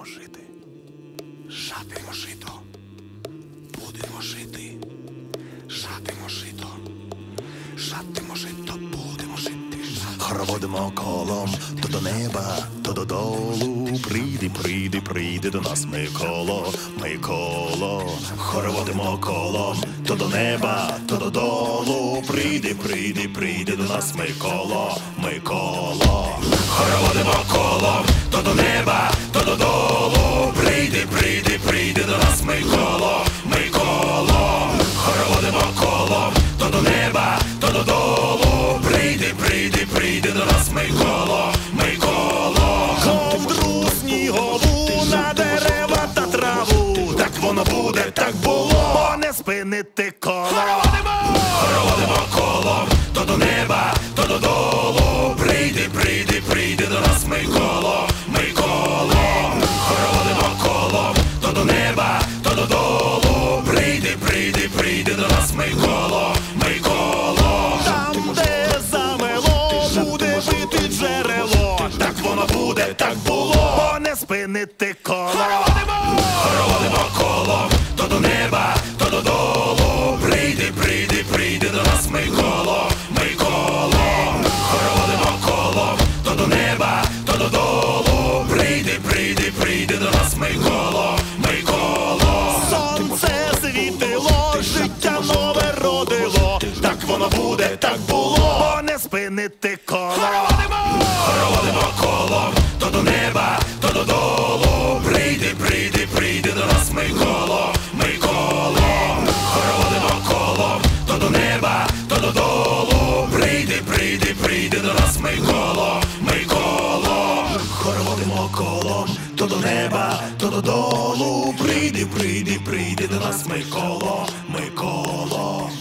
будемо жити. Жатимо жито. Будемо жити. Жатимо жито. Жатимо жито, будемо жити. Хороводимо колом то до неба, то додолу. Прийди, прийди, прийди до нас, Миколо, Миколо. Хороводимо колом то до неба, то додолу. Прийди, прийди, прийди до нас, Миколо, Миколо. Хороводимо колом то до неба, то додолу. Прийди, прийди, прийди до нас, Миколо, Миколо. Хороводимо колом то до неба, то додолу. Прийди, прийди, прийди до нас, Миколо, Миколо. Ковдру снігову на дерева та траву. Так воно буде, так було, бо не спинити коло. Хороводимо колом то до неба, то додолу. Прийди, прийди, прийди до нас, Миколо, Миколо. Хороводимо колом то до неба, то додолу. Прийди, прийди, прийди до нас, Миколо, Миколо. Там, де замело, буде бити джерело. Так воно буде, так було, бо не спинити коло. Хороводимо колом то до неба, то додолу. Прийди, прийди, прийди до нас, Миколо, Миколо. Хороводимо колом то до неба, то додолу. Прийди, прийди, прийди до нас, Миколо, Миколо. Сонце світило, життя нове родило. Так воно буде, так було, бо не спинити коло. Хороводимо колом то до неба, то додолу. Прийди, прийди, прийди до нас, Миколо, Миколо. Хороводимо колом то до неба, то додолу. Прийди, прийди, прийди до нас, Миколо, Миколо. Хороводимо колом то до неба, то додолу. Прийди, прийди, прийди до нас, Миколо, Миколо.